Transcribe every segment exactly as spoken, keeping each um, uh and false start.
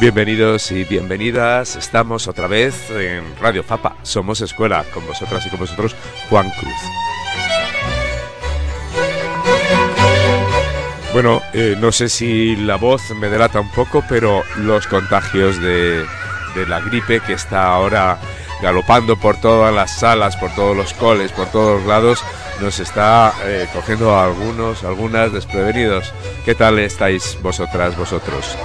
Bienvenidos y bienvenidas, estamos otra vez en Radio Fapa, somos escuela, con vosotras y con vosotros, Juan Cruz. Bueno, eh, no sé si la voz me delata un poco, pero los contagios de, de la gripe que está ahora galopando por todas las salas, por todos los coles, por todos lados, nos está eh, cogiendo a algunos, algunas desprevenidos. ¿Qué tal estáis vosotras, vosotros?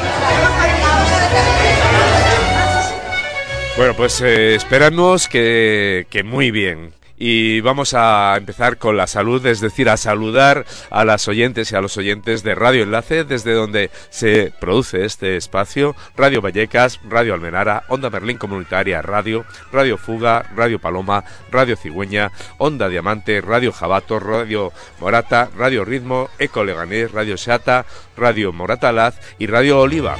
Bueno, pues eh, espéranos que, que muy bien. Y vamos a empezar con la salud, es decir, a saludar a las oyentes y a los oyentes de Radio Enlace, desde donde se produce este espacio: Radio Vallecas, Radio Almenara, Onda Merlín Comunitaria Radio, Radio Fuga, Radio Paloma, Radio Cigüeña, Onda Diamante, Radio Jabato, Radio Morata, Radio Ritmo, Eco Leganés, Radio Xata, Radio Moratalaz y Radio Oliva.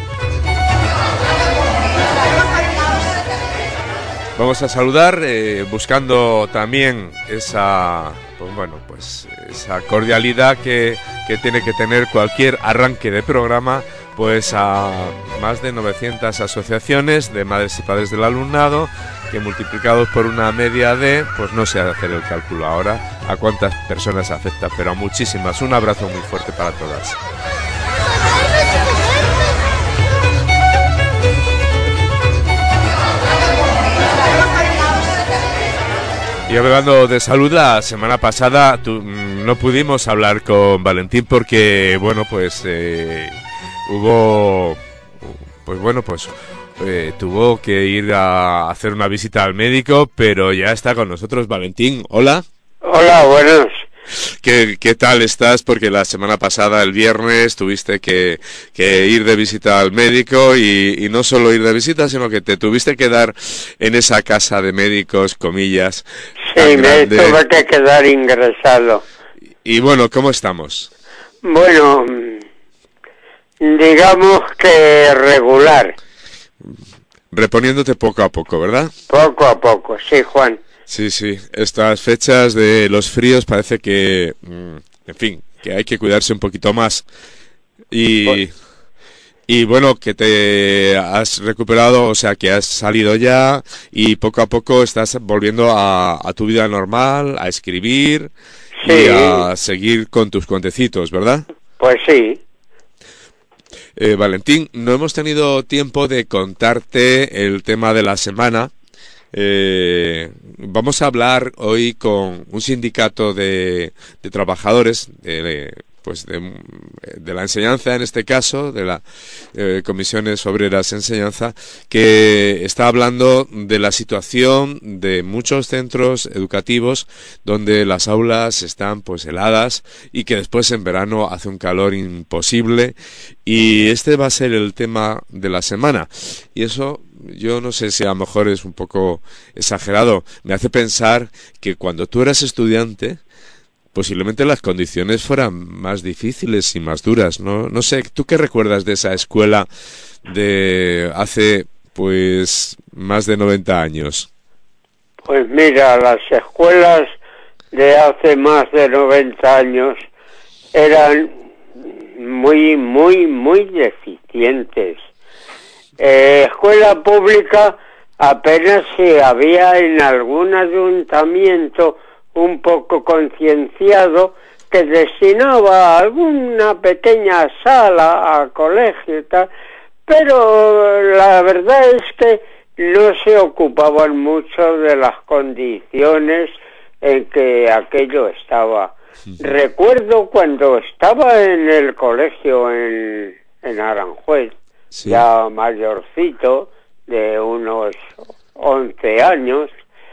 Vamos a saludar eh, buscando también esa, pues bueno, pues esa cordialidad que, que tiene que tener cualquier arranque de programa, pues a más de novecientas asociaciones de madres y padres del alumnado, que multiplicados por una media de, pues no sé hacer el cálculo ahora a cuántas personas afecta, pero a muchísimas. Un abrazo muy fuerte para todas. Y hablando de salud, la semana pasada tu, no pudimos hablar con Valentín porque, bueno, pues eh, hubo, pues bueno, pues eh, tuvo que ir a hacer una visita al médico, pero ya está con nosotros Valentín. Hola. Hola, buenas. ¿Qué, ¿Qué tal estás? Porque la semana pasada, el viernes, tuviste que, que ir de visita al médico y, y no solo ir de visita, sino que te tuviste que quedar en esa casa de médicos, comillas. Sí, me tuve que quedar ingresado. Y bueno, ¿cómo estamos? Bueno, digamos que regular. Reponiéndote poco a poco, ¿verdad? Poco a poco, sí, Juan. Sí, sí, estas fechas de los fríos parece que, en fin, que hay que cuidarse un poquito más. Y, y bueno, que te has recuperado, o sea, que has salido ya y poco a poco estás volviendo a, a tu vida normal, a escribir, sí, y a seguir con tus cuentecitos, ¿verdad? Pues sí. Eh, Valentín, no hemos tenido tiempo de contarte el tema de la semana. Eh, vamos a hablar hoy con un sindicato de, de trabajadores de, pues de, de la enseñanza, en este caso de las eh, comisiones obreras de enseñanza, que está hablando de la situación de muchos centros educativos donde las aulas están pues heladas y que después en verano hace un calor imposible, y este va a ser el tema de la semana. Y eso, yo no sé si a lo mejor es un poco exagerado, me hace pensar que cuando tú eras estudiante posiblemente las condiciones fueran más difíciles y más duras, ¿no? No sé, ¿tú qué recuerdas de esa escuela de hace pues más de noventa años? Pues mira, las escuelas de hace más de noventa años eran muy, muy, muy deficientes. Eh, escuela pública apenas si había en algún ayuntamiento un poco concienciado que destinaba alguna pequeña sala a colegio y tal, pero la verdad es que no se ocupaban mucho de las condiciones en que aquello estaba. Sí. Recuerdo cuando estaba en el colegio en, en Aranjuez, sí, ya mayorcito, de unos once años,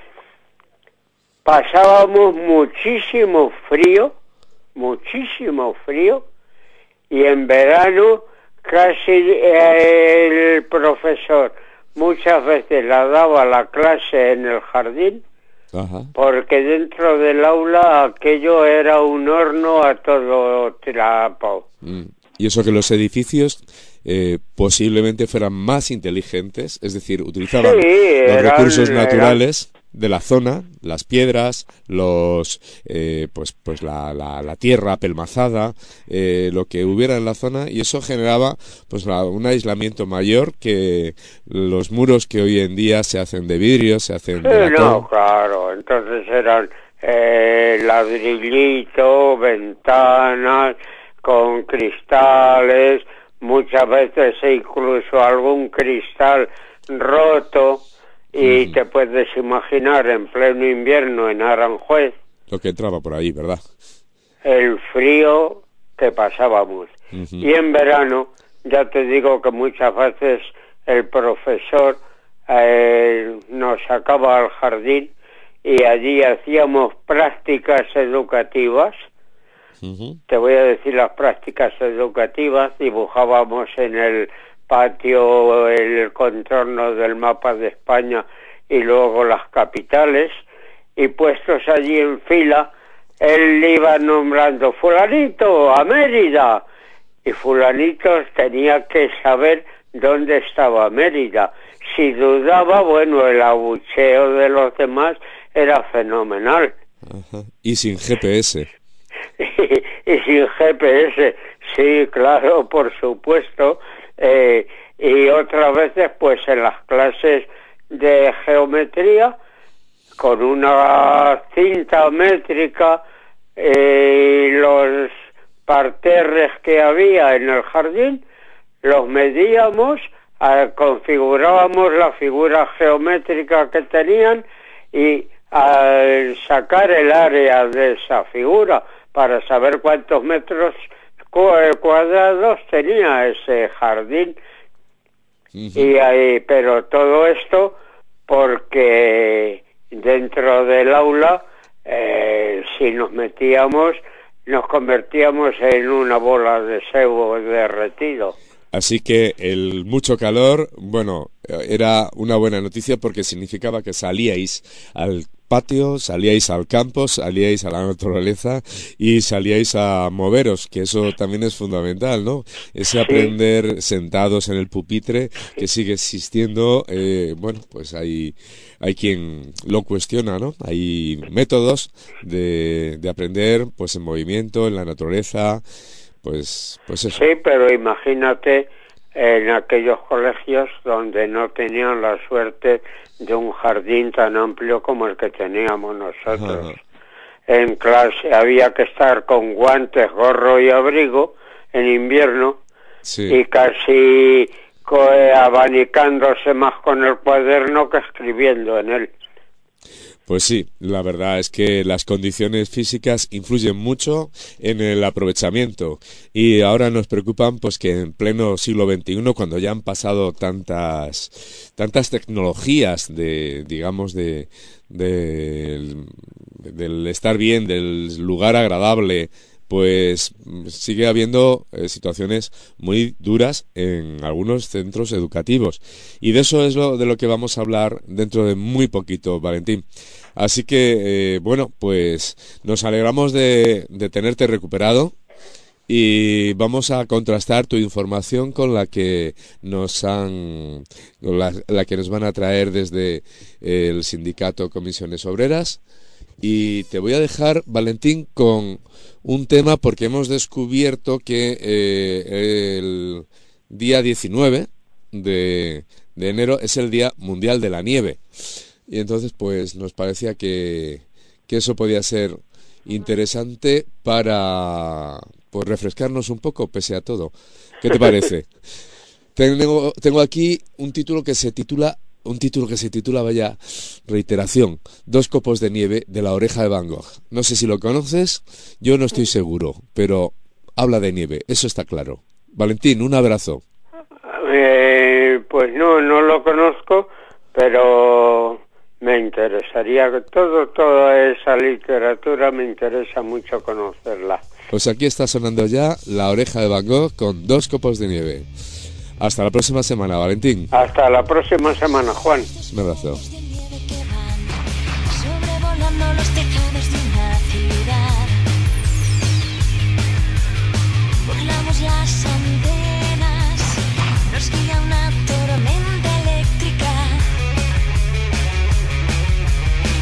pasábamos muchísimo frío, muchísimo frío, y en verano casi el profesor muchas veces la daba la clase en el jardín. Ajá. Porque dentro del aula aquello era un horno a todo trapo. Mm. Y eso que los edificios eh, posiblemente fueran más inteligentes, es decir, utilizaban sí, los eran, recursos naturales. de la zona, las piedras, los eh, pues pues la, la, la tierra apelmazada, eh, lo que hubiera en la zona, y eso generaba pues la, un aislamiento mayor que los muros que hoy en día se hacen de vidrio, se hacen Sí, de latón. no, claro, entonces eran eh, ladrillito, ventanas con cristales, muchas veces incluso algún cristal roto, y mm. te puedes imaginar en pleno invierno en Aranjuez lo que entraba por ahí, ¿verdad? El frío que pasábamos. Uh-huh. Y en verano, ya te digo que muchas veces el profesor eh, nos sacaba al jardín y allí hacíamos prácticas educativas. Uh-huh. Te voy a decir las prácticas educativas. Dibujábamos en el patio el contorno del mapa de España y luego las capitales, y puestos allí en fila, él iba nombrando fulanito a Mérida, y fulanitos tenía que saber dónde estaba Mérida. Si dudaba, bueno, el abucheo de los demás era fenomenal. Ajá. Y sin G P S. y, y sin G P S, sí, claro, por supuesto. Eh, y otras veces, pues en las clases de geometría, con una cinta métrica, eh, los parterres que había en el jardín, los medíamos, eh, configurábamos la figura geométrica que tenían, y al sacar el área de esa figura para saber cuántos metros cuadrados tenía ese jardín. Uh-huh. Y ahí, pero todo esto porque dentro del aula, eh, si nos metíamos, nos convertíamos en una bola de sebo derretido. Así que el mucho calor, bueno, era una buena noticia porque significaba que salíais al patio, salíais al campo, salíais a la naturaleza y salíais a moveros, que eso también es fundamental, ¿no? Ese aprender sentados en el pupitre que sigue existiendo, eh, bueno, pues hay, hay quien lo cuestiona, ¿no? Hay métodos de, de aprender, pues en movimiento, en la naturaleza, pues, pues eso. Sí, pero imagínate en aquellos colegios donde no tenían la suerte de un jardín tan amplio como el que teníamos nosotros. Ajá. En clase había que estar con guantes, gorro y abrigo en invierno, sí. Y casi co- abanicándose más con el cuaderno que escribiendo en él. Pues sí, la verdad es que las condiciones físicas influyen mucho en el aprovechamiento, y ahora nos preocupan pues que en pleno siglo veintiuno, cuando ya han pasado tantas tantas tecnologías de digamos de, de del estar bien, del lugar agradable, pues sigue habiendo eh, situaciones muy duras en algunos centros educativos, y de eso es lo de lo que vamos a hablar dentro de muy poquito, Valentín. Así que eh, bueno, pues nos alegramos de, de tenerte recuperado, y vamos a contrastar tu información con la que nos han con la, la que nos van a traer desde el sindicato Comisiones Obreras. Y te voy a dejar, Valentín, con un tema, porque hemos descubierto que eh, el día diecinueve de, de enero es el Día Mundial de la Nieve. Y entonces pues nos parecía que, que eso podía ser interesante para pues, refrescarnos un poco pese a todo. ¿Qué te parece? tengo, tengo aquí un título que se titula Un título que se titula, vaya reiteración, Dos copos de nieve de la oreja de Van Gogh. No sé si lo conoces, yo no estoy seguro, pero habla de nieve, eso está claro. Valentín, un abrazo. Eh, pues no, no lo conozco, pero me interesaría, todo, toda esa literatura me interesa mucho conocerla. Pues aquí está sonando ya La oreja de Van Gogh con Dos copos de nieve. Hasta la próxima semana, Valentín. Hasta la próxima semana, Juan. Un abrazo. Sobrevolando los tejados de una ciudad, volamos las antenas, nos guía una tormenta eléctrica.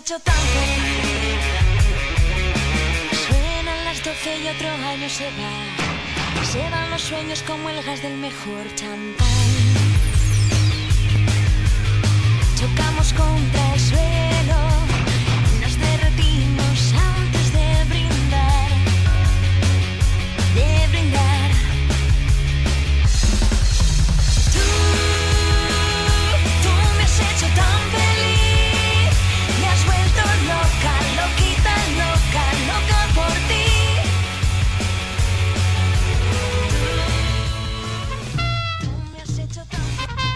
hecho tan feliz. Suenan las doce y otro año se va. Se van los sueños como el gas del mejor champán. Chocamos contra el suelo. Nos derretimos antes de brindar. De brindar. Tú, tú me has hecho tan feliz. Me has vuelto loca, loquita, loca, loca por ti. Tú, tú me has hecho tan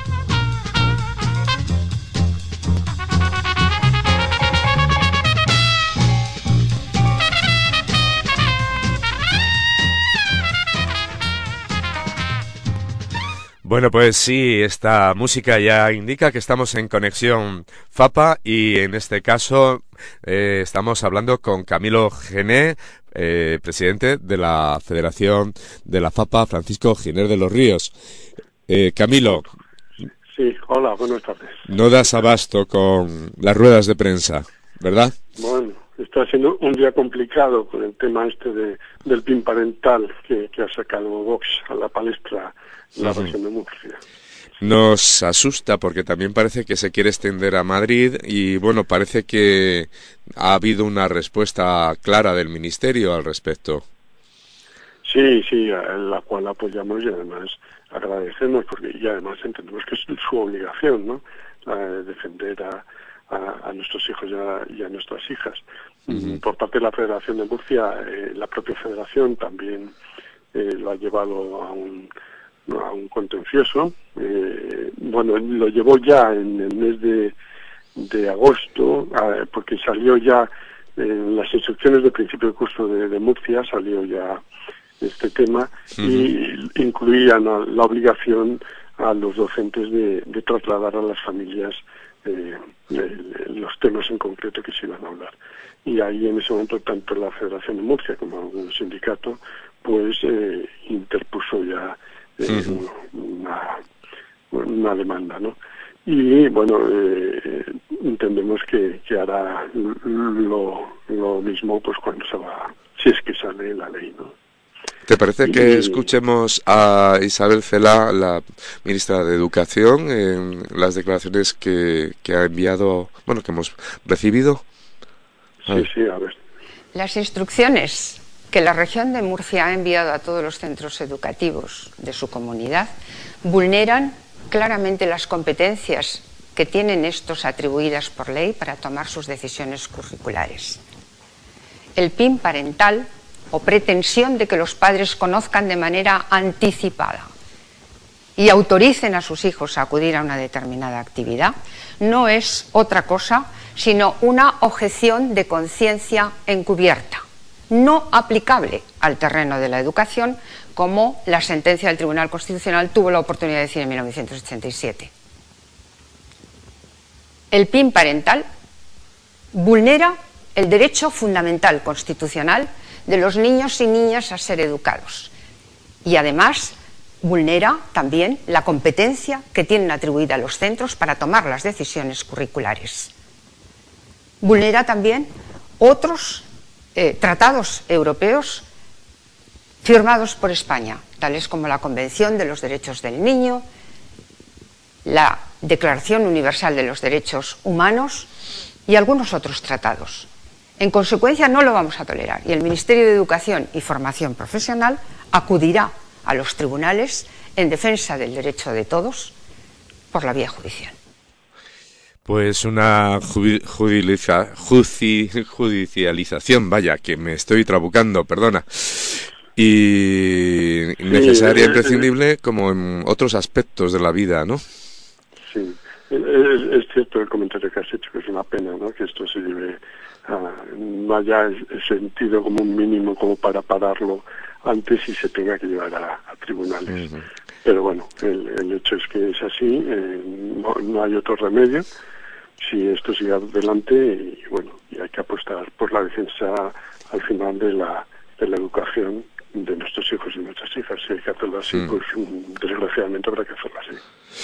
Bueno, pues sí, esta música ya indica que estamos en conexión FAPA y en este caso eh, estamos hablando con Camilo Gené, eh, presidente de la Federación de la FAPA, Francisco Giner de los Ríos. Eh, Camilo. Sí, hola, buenas tardes. No das abasto con las ruedas de prensa, ¿verdad? Bueno, está siendo un día complicado con el tema este de, del P I N parental que, que ha sacado Vox a la palestra en la uh-huh. región de Murcia. Nos asusta porque también parece que se quiere extender a Madrid y bueno, parece que ha habido una respuesta clara del Ministerio al respecto. Sí, sí, la cual apoyamos y además agradecemos porque y además entendemos que es su obligación, ¿no? Eh, defender a, a, a nuestros hijos y a, y a nuestras hijas. Uh-huh. Por parte de la Federación de Murcia, eh, la propia Federación también eh, lo ha llevado a un a un contencioso. Eh, bueno, lo llevó ya en el mes de, de agosto, eh, porque salió ya en las instrucciones de principio de curso de, de Murcia, salió ya este tema, uh-huh. y incluían la, la obligación a los docentes de, de trasladar a las familias eh, eh, los temas en concreto que se iban a hablar. Y ahí en ese momento tanto la Federación de Murcia como un sindicato pues eh, interpuso ya Eh, uh-huh. una, una demanda, ¿no? Y bueno, eh, entendemos que, que hará lo, lo mismo pues cuando se va, si es que sale la ley, ¿no? ¿Te parece que y, escuchemos a Isabel Celaá, la ministra de Educación, en las declaraciones que, que ha enviado, bueno, que hemos recibido? A sí, ver. sí, a ver. Las instrucciones que la región de Murcia ha enviado a todos los centros educativos de su comunidad vulneran claramente las competencias que tienen estos atribuidas por ley para tomar sus decisiones curriculares. El P I N parental, o pretensión de que los padres conozcan de manera anticipada y autoricen a sus hijos a acudir a una determinada actividad, no es otra cosa sino una objeción de conciencia encubierta, no aplicable al terreno de la educación, como la sentencia del Tribunal Constitucional tuvo la oportunidad de decir en mil novecientos ochenta y siete. El P I N parental vulnera el derecho fundamental constitucional de los niños y niñas a ser educados y además vulnera también la competencia que tienen atribuida a los centros para tomar las decisiones curriculares. Vulnera también otros Eh, tratados europeos firmados por España, tales como la Convención de los Derechos del Niño, la Declaración Universal de los Derechos Humanos y algunos otros tratados. En consecuencia, no lo vamos a tolerar y el Ministerio de Educación y Formación Profesional acudirá a los tribunales en defensa del derecho de todos por la vía judicial. Pues una judicializa, judicialización, vaya, que me estoy trabucando, perdona, y necesaria, sí, imprescindible, como en otros aspectos de la vida, ¿no? Sí, es, es cierto el comentario que has hecho, que es una pena, ¿no?, que esto se lleve a, no haya sentido como un mínimo como para pararlo antes y se tenga que llevar a, a tribunales. Uh-huh. Pero bueno, el, el hecho es que es así, eh, no, no hay otro remedio. Si esto sigue adelante, y bueno, y hay que apostar por la defensa al final de la de la educación de nuestros hijos y nuestras hijas. Si hay que hacerlo así, mm. pues desgraciadamente habrá que hacerlo así.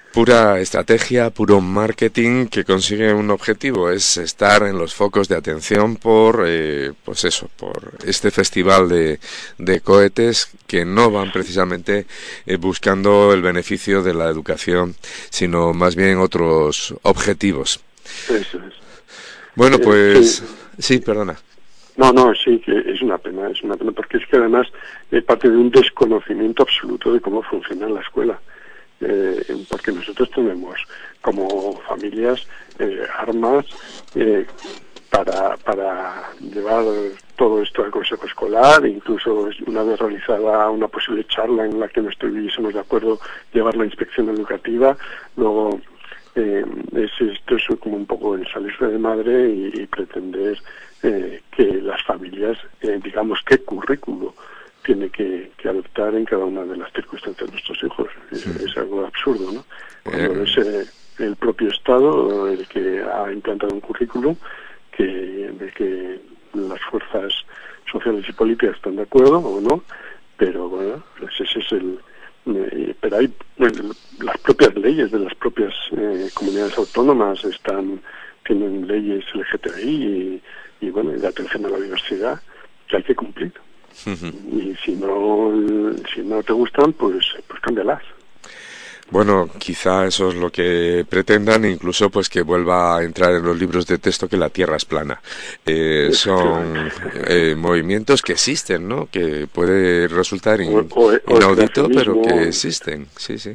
Pura estrategia, puro marketing que consigue un objetivo, es estar en los focos de atención por, eh, pues eso, por este festival de, de cohetes que no van precisamente eh, buscando el beneficio de la educación, sino más bien otros objetivos. Eso es. Bueno, Eh, pues sí. sí, perdona. No, no, sí, que es una pena, es una pena, porque es que además es parte de un desconocimiento absoluto de cómo funciona la escuela. Eh, porque nosotros tenemos como familias eh, armas eh, para, para llevar todo esto al consejo escolar, incluso una vez realizada una posible charla en la que no estuviésemos de acuerdo, llevar la inspección educativa. Luego eh, es, esto es como un poco el salirse de madre y, y pretender eh, que las familias, eh, digamos, qué currículo tiene que, que adoptar en cada una de las circunstancias de nuestros hijos. Es, es algo absurdo, ¿no? Cuando es eh, el propio Estado el que ha implantado un currículum que, de que las fuerzas sociales y políticas están de acuerdo o no, pero bueno, pues ese es el... Eh, pero hay bueno, las propias leyes de las propias eh, comunidades autónomas están tienen leyes L G T B I y, y bueno, de atención a la diversidad que hay que cumplir. Y si no si no te gustan, pues pues cámbialas. Bueno, quizá eso es lo que pretendan, incluso pues que vuelva a entrar en los libros de texto que la Tierra es plana. Eh, son eh, movimientos que existen, ¿no? Que puede resultar in, o, o, o inaudito, pero que existen. Sí, sí.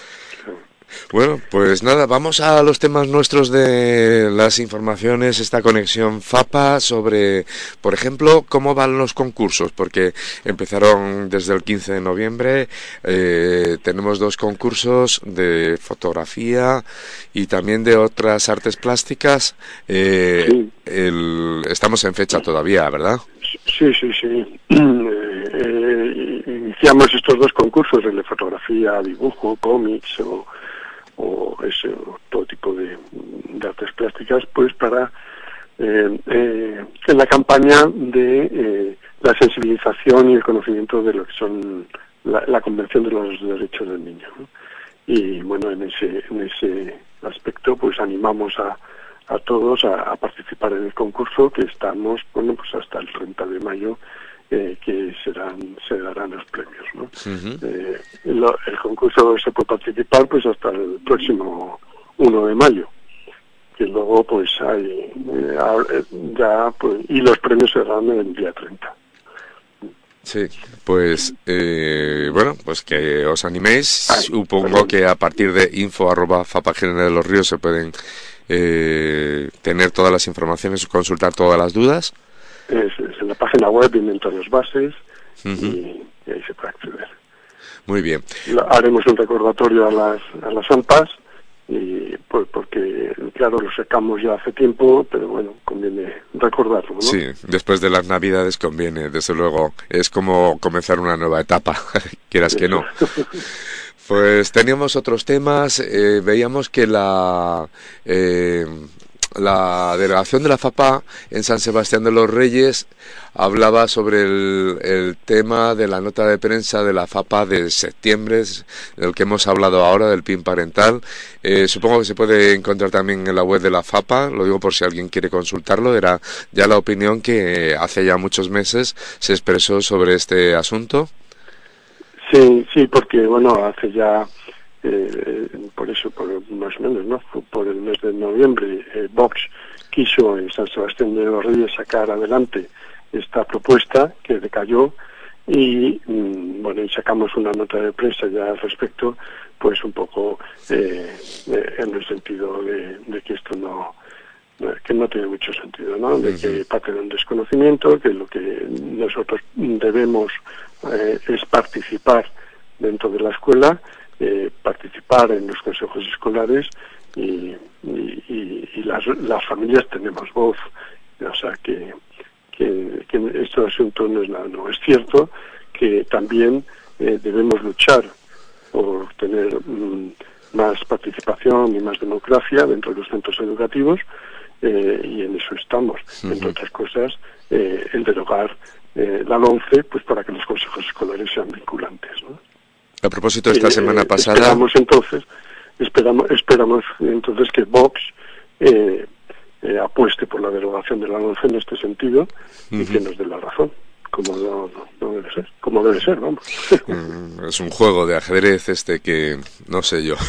Bueno, pues nada, vamos a los temas nuestros de las informaciones, esta conexión FAPA sobre, por ejemplo, cómo van los concursos, porque empezaron desde el quince de noviembre, eh, tenemos dos concursos de fotografía y también de otras artes plásticas, eh, sí. el, estamos en fecha todavía, ¿verdad? Sí, sí, sí. Eh, eh, iniciamos estos dos concursos, el de fotografía, dibujo, cómics o... o ese o todo tipo de, de artes plásticas, pues para eh, eh, en la campaña de eh, la sensibilización y el conocimiento de lo que son la, la Convención de los Derechos del Niño, ¿no? Y bueno, en ese en ese aspecto pues animamos a, a todos a, a participar en el concurso, que estamos bueno pues hasta el treinta de mayo Eh, que serán se darán los premios, ¿no? Uh-huh. eh, lo, el concurso se puede participar pues hasta el próximo uno de mayo, que luego pues hay eh, ya pues y los premios se dan el día treinta. Sí, pues eh, bueno, pues que os animéis. Ay, supongo perdón. que a partir de info arroba fapagene de los ríos se pueden eh, tener todas las informaciones, consultar todas las dudas. Es, es en la página web vienen todas las bases. Uh-huh. y, y ahí se puede acceder. Muy bien. Haremos un recordatorio a las a las A M P As y pues porque claro lo sacamos ya hace tiempo, pero bueno, conviene recordarlo, ¿no? Sí, después de las Navidades conviene, desde luego. Es como comenzar una nueva etapa, quieras que no. Pues teníamos otros temas, eh, veíamos que la eh, la delegación de la FAPA en San Sebastián de los Reyes hablaba sobre el, el tema de la nota de prensa de la FAPA de septiembre, del que hemos hablado ahora, del P I N parental. Eh, supongo que se puede encontrar también en la web de la FAPA, lo digo por si alguien quiere consultarlo. Era ya la opinión que hace ya muchos meses se expresó sobre este asunto. Sí, sí, porque bueno, hace ya... Eh, por eso, por más o menos, ¿no? Por el mes de noviembre, eh, Vox quiso en San Sebastián de los Reyes sacar adelante esta propuesta que decayó y, mm, bueno, y sacamos una nota de prensa ya al respecto, pues un poco eh, eh, en el sentido de, de que esto no, que no tiene mucho sentido, ¿no? De que parte de un desconocimiento, que lo que nosotros debemos eh, es participar dentro de la escuela, Eh, participar en los consejos escolares y, y, y, y las, las familias tenemos voz, o sea que, que, que este asunto no es, nada, no es cierto, que también eh, debemos luchar por tener mm, más participación y más democracia dentro de los centros educativos eh, y en eso estamos, uh-huh. Entre otras cosas eh, el derogar eh, la LOMCE pues para que los consejos escolares sean vinculantes, ¿no? A propósito, esta eh, semana pasada... Esperamos entonces esperamos, esperamos entonces que Vox eh, eh, apueste por la derogación de la LOMCE en este sentido y uh-huh. que nos dé la razón. Como no, no, no debe ser, como debe ser, vamos. Es un juego de ajedrez este que no sé yo.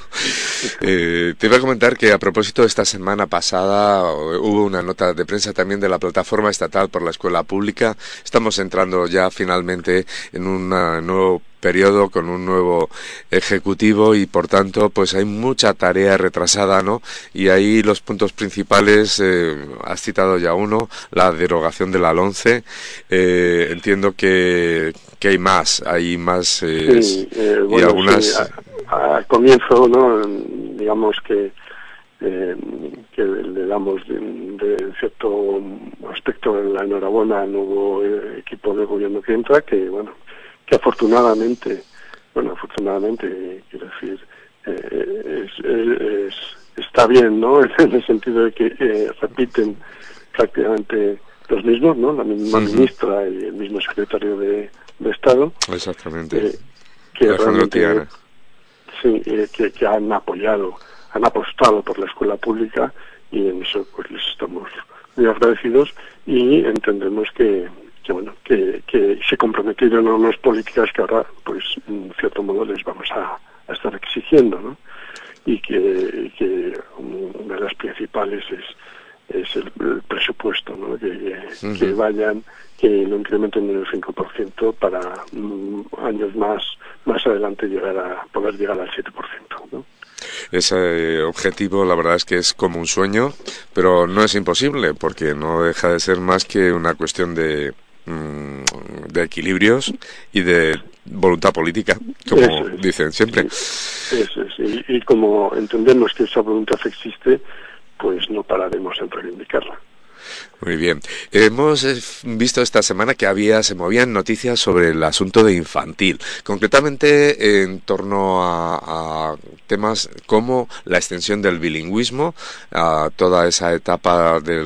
eh, te iba a comentar que a propósito, esta semana pasada hubo una nota de prensa también de la Plataforma Estatal por la Escuela Pública. Estamos entrando ya finalmente en un nuevo periodo con un nuevo ejecutivo y por tanto pues hay mucha tarea retrasada, ¿no? Y ahí los puntos principales, eh, has citado ya uno, la derogación de la LOMCE. Eh, entiendo que, que hay más, hay más eh, sí, eh, bueno, y algunas... Sí, al comienzo, ¿no? Digamos que eh, que le damos de, de cierto aspecto en la enhorabuena al nuevo equipo de gobierno que entra, que bueno, que afortunadamente, bueno, afortunadamente, quiero decir, eh, es, es, está bien, ¿no? En el sentido de que eh, repiten prácticamente los mismos, ¿no? La misma uh-huh. ministra y el mismo secretario de, de Estado. Exactamente. Eh, que realmente, sí, eh, que, que han apoyado, han apostado por la escuela pública y en eso pues les estamos muy agradecidos y entendemos que que bueno que, que se comprometieron a unas políticas que ahora pues en cierto modo les vamos a, a estar exigiendo, ¿no? Y que, que una de las principales es es el, el presupuesto, ¿no? Que, que, uh-huh. que vayan, que lo incrementen en el cinco por ciento para um, años más más adelante llegar a poder llegar al siete por ciento, ¿no? Ese objetivo, la verdad es que es como un sueño, pero no es imposible, porque no deja de ser más que una cuestión de de equilibrios y de voluntad política, como es, dicen siempre. Sí, eso es, y, y como entendemos que esa voluntad existe, pues no pararemos en reivindicarla. Muy bien. Hemos visto esta semana que había, se movían noticias sobre el asunto de infantil, concretamente en torno a, a temas como la extensión del bilingüismo a toda esa etapa del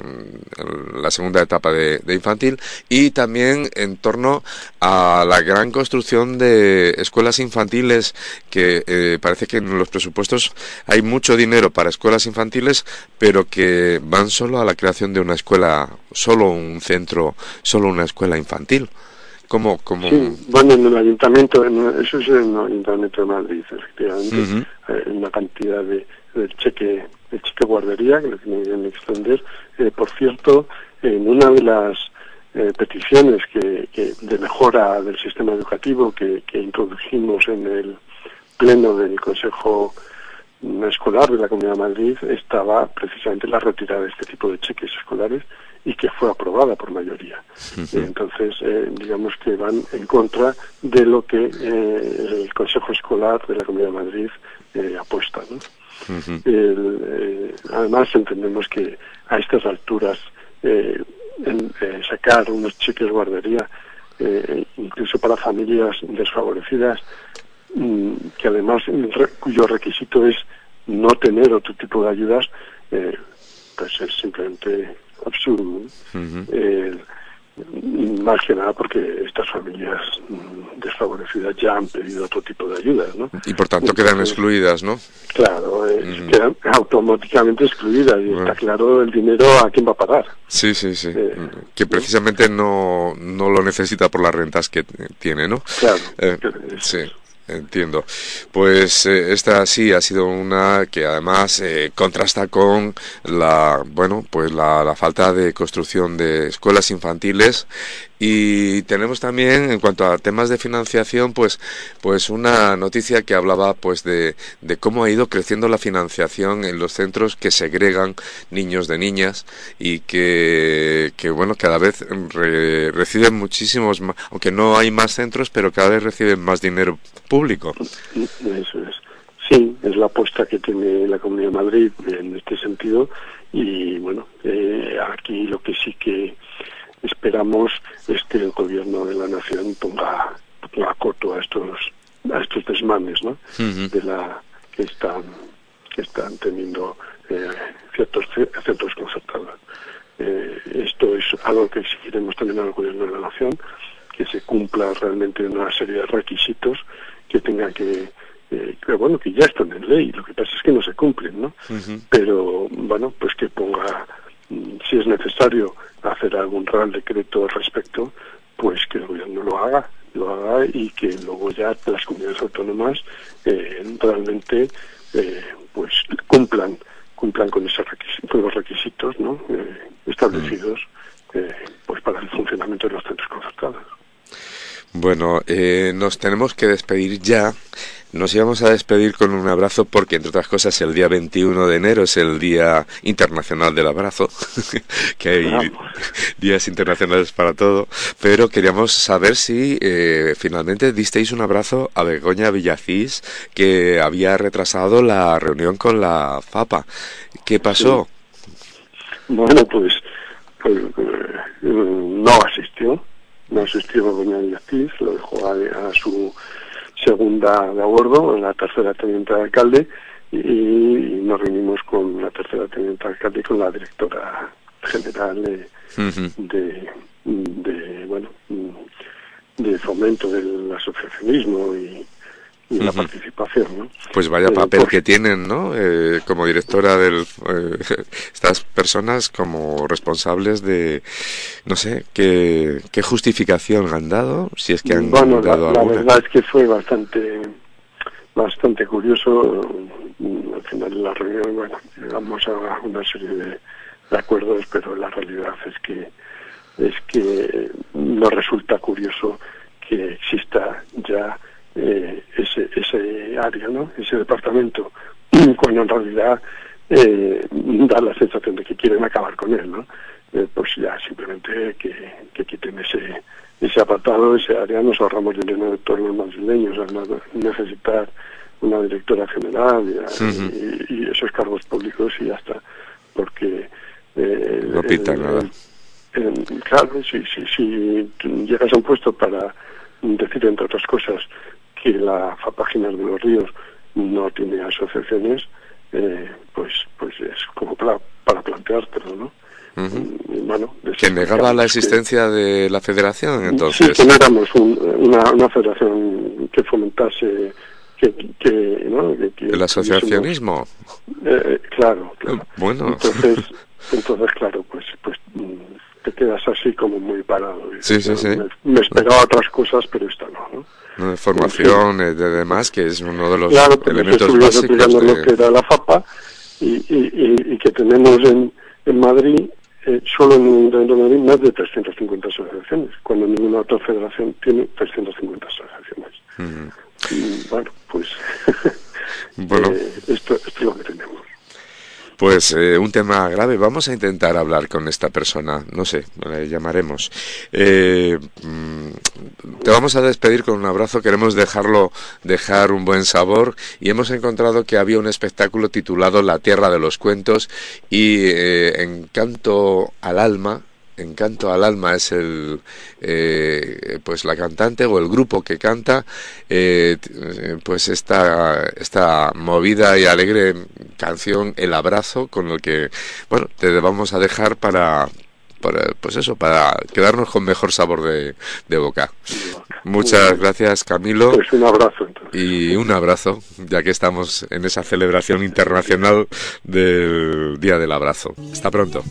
la segunda etapa de, de infantil y también en torno a la gran construcción de escuelas infantiles que eh, parece que en los presupuestos hay mucho dinero para escuelas infantiles, pero que van solo a la creación de una escuela, solo un centro, solo una escuela infantil. ¿Cómo, cómo... Sí, bueno, en el ayuntamiento, en, eso es en el ayuntamiento de Madrid, efectivamente, uh-huh. hay una cantidad de, de cheque, de cheque guardería que lo quieren extender. Eh, por cierto, en una de las eh, peticiones que, que de mejora del sistema educativo que, que introdujimos en el pleno del Consejo Escolar de la Comunidad de Madrid estaba precisamente la retirada de este tipo de cheques escolares y que fue aprobada por mayoría. Uh-huh. Eh, entonces, eh, digamos que van en contra de lo que eh, el Consejo Escolar de la Comunidad de Madrid eh, apuesta, ¿no? Uh-huh. el, eh, además, entendemos que a estas alturas eh, en, eh, sacar unos cheques guardería, eh, incluso para familias desfavorecidas, que además cuyo requisito es no tener otro tipo de ayudas, eh, pues es simplemente absurdo, ¿no? Uh-huh. eh, más que nada porque estas familias desfavorecidas ya han pedido otro tipo de ayudas, ¿no? Y por tanto Entonces, quedan excluidas, ¿no? Claro, eh, uh-huh. quedan automáticamente excluidas y bueno. Está claro el dinero a quién va a pagar. Sí, sí, sí, eh, que precisamente no, no lo necesita por las rentas que tiene, ¿no? Claro, eh, sí. Entiendo. Pues eh, esta sí ha sido una que además eh, contrasta con la, bueno, pues la, la falta de construcción de escuelas infantiles. Y tenemos también, en cuanto a temas de financiación, pues pues una noticia que hablaba pues de, de cómo ha ido creciendo la financiación en los centros que segregan niños de niñas y que, que bueno, cada vez re, reciben muchísimos más, aunque no hay más centros, pero cada vez reciben más dinero público. Eso es. Sí, es la apuesta que tiene la Comunidad de Madrid en este sentido y bueno, eh, aquí lo que sí que esperamos es que el gobierno de la nación ponga, ponga coto a estos a estos desmanes, ¿no? Uh-huh. De la que están que están teniendo eh, ciertos centros concertados. Eh, esto es algo que exigiremos también al gobierno de la nación, que se cumpla realmente una serie de requisitos que tenga que eh, que bueno, que ya están en ley, lo que pasa es que no se cumplen, ¿no? Ujú. Pero bueno, pues que ponga, mm, si es necesario hacer algún real decreto al respecto, pues que el gobierno lo haga, lo haga y que luego ya las comunidades autónomas eh, realmente eh, pues cumplan cumplan con esos requisitos, con los requisitos, ¿no? eh, establecidos eh, pues para el funcionamiento de los centros concertados. Bueno, eh, nos tenemos que despedir ya. Nos íbamos a despedir con un abrazo porque, entre otras cosas, el día veintiuno de enero es el Día Internacional del Abrazo, que hay Vamos. días internacionales para todo, pero queríamos saber si eh, finalmente disteis un abrazo a Begoña Villacís, que había retrasado la reunión con la FAPA. ¿Qué pasó? Bueno, pues, pues eh, no asistió, no asistió Begoña Villacís, lo dejó a, a su segunda de a bordo, la tercera teniente de alcalde, y, y nos reunimos con la tercera teniente de alcalde y con la directora general de, Ujú. de, de bueno de fomento del asociacionismo y, y la Ujú. participación, ¿no? Pues vaya Eh, papel por- que tienen, ¿no? Eh, como directora del... eh, estas personas como responsables de... No sé, ¿qué, qué justificación han dado? Si es que han Bueno, la, dado la alguna. verdad es que fue bastante bastante curioso. Mm, Al final de la reunión, bueno, llegamos a una serie de, de acuerdos, pero la realidad es que es que nos resulta curioso que exista ya eh, ese ese área, ¿no? Ese departamento, cuando en realidad eh, da la sensación de que quieren acabar con él, ¿no? Eh, pues ya simplemente que, que quiten ese ese apartado, ese área, nos ahorramos dinero de todos los madrileños, al no necesitar una directora general y, Ujú. y- y esos cargos públicos y ya está, porque eh, No pinta el- nada. el- claro, si, si, si tú llegas a un puesto para decir, entre otras cosas, que la Páginas de los Ríos no tiene asociaciones, eh, pues pues es como para, para planteártelo, ¿no? Ujú. Y bueno, Que negaba la existencia de la federación, que, entonces. sí, que no éramos un- una, una federación que fomentase que, que, ¿no? que, que El asociacionismo. eh, claro, claro. Bueno. Entonces, entonces claro, pues pues mm, te quedas así como muy parado. Y Sí, sí, dices, sí. Me, me esperaba otras cosas, pero esta no, ¿no? ¿no? De formación, eh, de demás, que es uno de los Claro, porque se elementos estuvo básicos explicando lo que de... era la FAPA y, y, y, y que tenemos en, en Madrid, eh, solo en el Ayuntamiento de Madrid, más de trescientas cincuenta asociaciones, cuando ninguna otra federación tiene trescientas cincuenta asociaciones. Ujú. Y, bueno, pues Bueno. eh, esto, esto es lo que tenemos. Pues eh, un tema grave. Vamos a intentar hablar con esta persona. No sé, le llamaremos. Eh, mm, te vamos a despedir con un abrazo. Queremos dejarlo, dejar un buen sabor. Y hemos encontrado que había un espectáculo titulado La Tierra de los Cuentos y eh, Encanto al Alma. Encanto al Alma es el eh, pues la cantante o el grupo que canta eh, pues esta esta movida y alegre canción El Abrazo, con el que bueno te vamos a dejar para para pues eso, para quedarnos con mejor sabor de, de boca. Muchas gracias, Camilo. Pues un abrazo entonces. Y un abrazo, ya que estamos en esa celebración internacional del Día del Abrazo. Hasta pronto.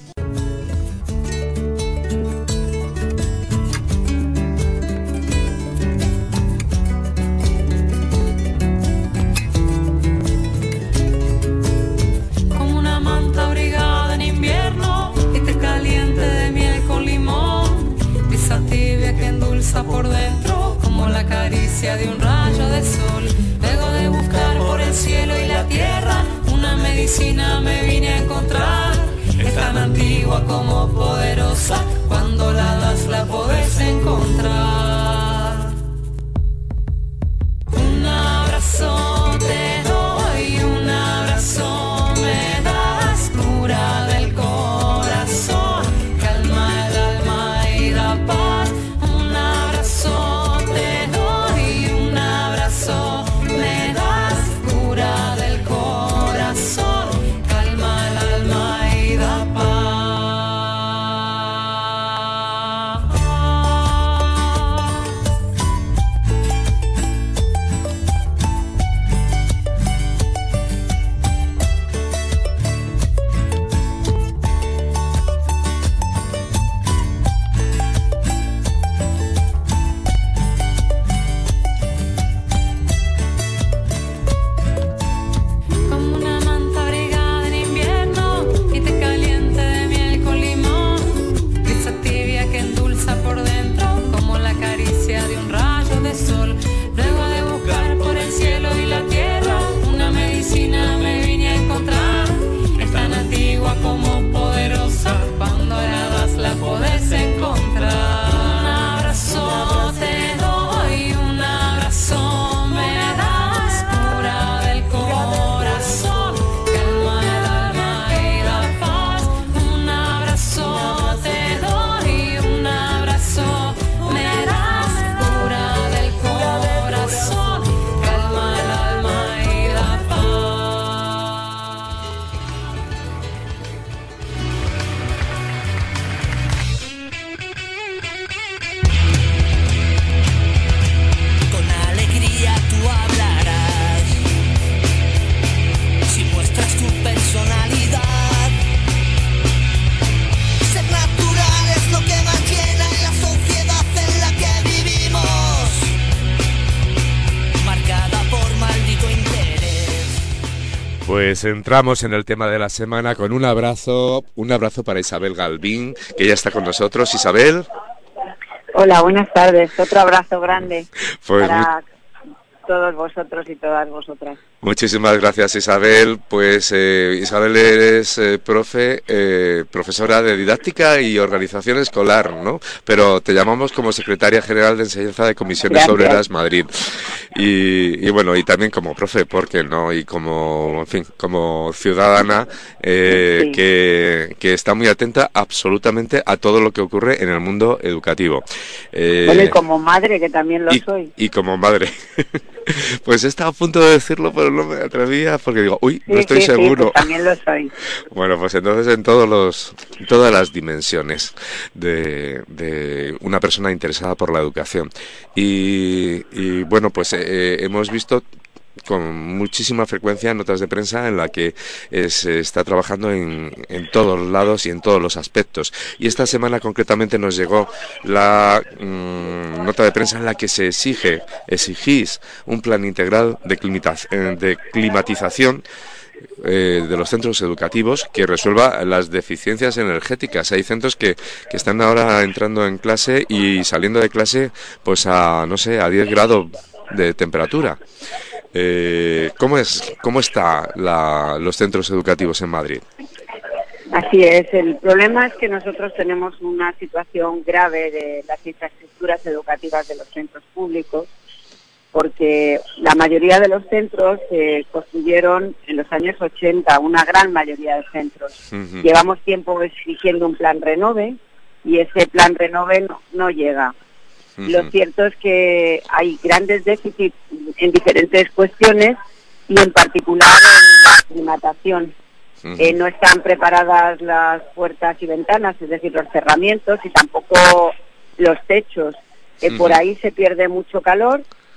Como una manta abrigada en invierno, y te caliente de miel con limón, brisa tibia que endulza por dentro, como la caricia de un rayo de sol. Luego de buscar por el cielo y la tierra, una medicina me vine a encontrar. Es tan antigua como poderosa, cuando la das la podés encontrar. Un abrazo te doy, un abrazo me das, cura del corazón, calma el alma y da paz. Un abrazo te doy, un abrazo me das, cura del corazón, calma el alma y da paz. Pues entramos en el tema de la semana con un abrazo, un abrazo para Isabel Galvín, que ya está con nosotros. Isabel. Hola, buenas tardes. Otro abrazo grande pues para todos vosotros y todas vosotras. Muchísimas gracias, Isabel. Pues eh, Isabel, eres eh, profe, eh, profesora de didáctica y organización escolar, ¿no? Pero te llamamos como secretaria general de enseñanza de Comisiones Gracias. Obreras Madrid. Y, y bueno, y también como profe, ¿por qué no? Y como, en fin, como ciudadana eh, Sí. que, que está muy atenta absolutamente a todo lo que ocurre en el mundo educativo. Eh, Bueno, y como madre, que también lo y, soy. y como madre. Pues estaba a punto de decirlo, pero no me atrevía porque digo, uy, no Sí, estoy sí, sí, seguro. pues también lo soy. Bueno, pues entonces en todos los, en todas las dimensiones de, de una persona interesada por la educación. Y, y bueno, pues eh, hemos visto con muchísima frecuencia notas de prensa en la que eh, se está trabajando en, en todos lados y en todos los aspectos. Y esta semana concretamente nos llegó la mmm, nota de prensa en la que se exige, exigís un plan integral de, climatiz de climatización Eh, de los centros educativos que resuelva las deficiencias energéticas. Hay centros que, que están ahora entrando en clase y saliendo de clase pues a, no sé, a diez grados de temperatura. Eh, ¿cómo es, cómo está la, los centros educativos en Madrid? Así es. El problema es que nosotros tenemos una situación grave de las infraestructuras educativas de los centros públicos, porque la mayoría de los centros se construyeron en los años ochenta, una gran mayoría de centros. Uh-huh. Llevamos tiempo exigiendo un plan Renove y ese plan Renove no, no llega. Uh-huh. Lo cierto es que hay grandes déficits en diferentes cuestiones y en particular en la aclimatación. Uh-huh. Eh, no están preparadas las puertas y ventanas, es decir, los cerramientos y tampoco los techos. Eh, Uh-huh. Por ahí se pierde mucho calor.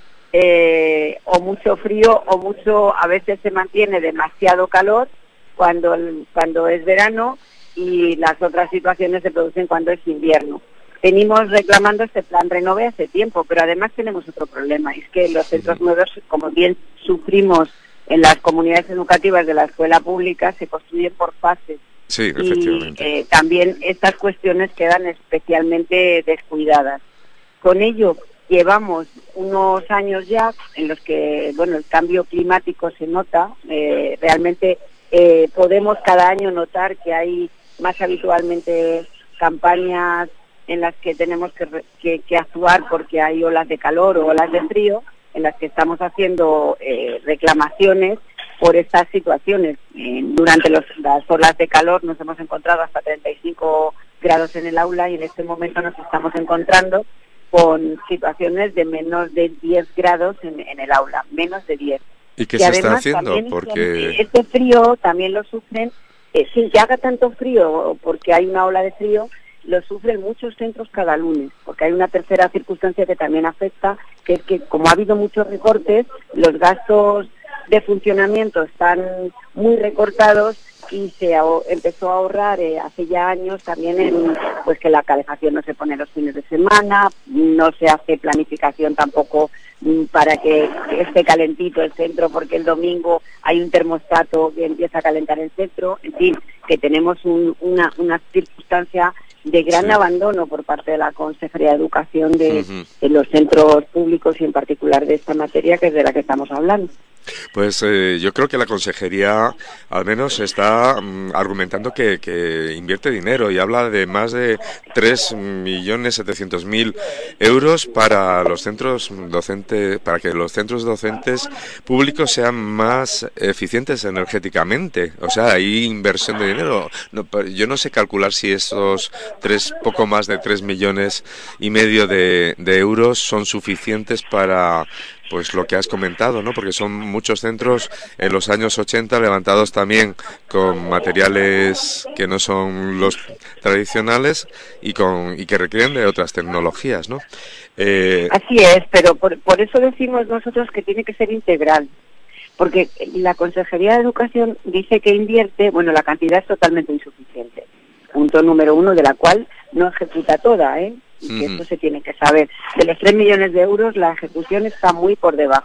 Eh, o mucho frío o mucho, a veces se mantiene demasiado calor cuando el, cuando es verano y las otras situaciones se producen cuando es invierno. Venimos reclamando este plan Renove hace tiempo, pero además tenemos otro problema, y es que los centros nuevos, como bien sufrimos en las comunidades educativas de la escuela pública, se construyen por fases. Sí, Y efectivamente. eh, también estas cuestiones quedan especialmente descuidadas. Con ello, llevamos unos años ya en los que, bueno, el cambio climático se nota. Eh, realmente eh, podemos cada año notar que hay más habitualmente campañas en las que tenemos que, que, que actuar porque hay olas de calor o olas de frío, en las que estamos haciendo eh, reclamaciones por estas situaciones. Eh, durante los, las olas de calor nos hemos encontrado hasta treinta y cinco grados en el aula y en este momento nos estamos encontrando con situaciones de menos de diez grados en, en el aula, menos de diez. ¿Y qué y se además, está haciendo? también Porque este frío también lo sufren, eh, sin que haga tanto frío, porque hay una ola de frío, lo sufren muchos centros cada lunes, porque hay una tercera circunstancia que también afecta, que es que como ha habido muchos recortes, los gastos de funcionamiento están muy recortados y se ahor- empezó a ahorrar eh, hace ya años también en pues que la calefacción no se pone los fines de semana, no se hace planificación tampoco mm, para que, que esté calentito el centro, porque el domingo hay un termostato que empieza a calentar el centro, en fin, que tenemos un, una, una circunstancia de gran Sí. abandono por parte de la Consejería de Educación de, Ujú. de los centros públicos y en particular de esta materia que es de la que estamos hablando. Pues eh, yo creo que la consejería al menos está mm, argumentando que, que invierte dinero y habla de más de tres millones setecientos mil euros para los centros docentes, para que los centros docentes públicos sean más eficientes energéticamente. O sea, hay inversión de dinero. No, pero yo no sé calcular si esos tres, poco más de tres millones y medio de, de euros son suficientes para pues lo que has comentado, ¿no? Porque son muchos centros en los años ochenta levantados también con materiales que no son los tradicionales y con y que requieren de otras tecnologías, ¿no? Eh, Así es, pero por, por eso decimos nosotros que tiene que ser integral, porque la Consejería de Educación dice que invierte, bueno, la cantidad es totalmente insuficiente, punto número uno, de la cual no ejecuta toda, ¿eh? Y que Ujú. esto se tiene que saber. De los tres millones de euros, la ejecución está muy por debajo.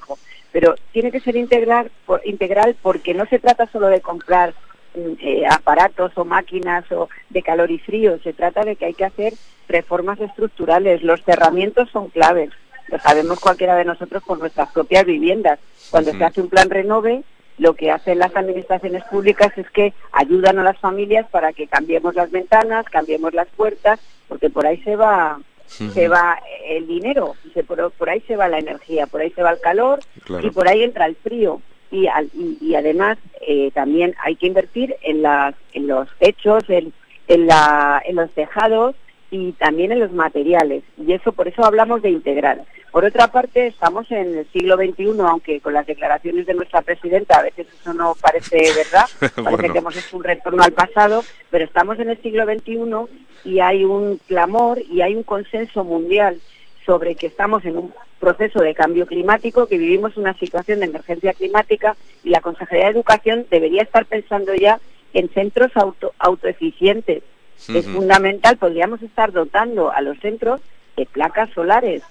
pero tiene que ser integral, por, integral porque no se trata solo de comprar eh, aparatos o máquinas o de calor y frío, se trata de que hay que hacer reformas estructurales. Los cerramientos son claves, lo sabemos cualquiera de nosotros por nuestras propias viviendas. Cuando uh-huh. se hace un plan renove, lo que hacen las administraciones públicas es que ayudan a las familias para que cambiemos las ventanas, cambiemos las puertas, porque por ahí se va uh-huh. se va el dinero, se, por, por ahí se va la energía, por ahí se va el calor, claro. y por ahí entra el frío. Y, al, y, y además eh, también hay que invertir en, las, en los techos, en, en, la, en los tejados y también en los materiales. Y eso, por eso hablamos de integral. Por otra parte, estamos en el siglo veintiuno, aunque con las declaraciones de nuestra presidenta a veces eso no parece verdad, parece bueno. que hemos hecho un retorno al pasado, pero estamos en el siglo veintiuno y hay un clamor y hay un consenso mundial sobre que estamos en un proceso de cambio climático, que vivimos una situación de emergencia climática y la Consejería de Educación debería estar pensando ya en centros auto, autoeficientes. Uh-huh. Es fundamental, podríamos estar dotando a los centros de placas solares.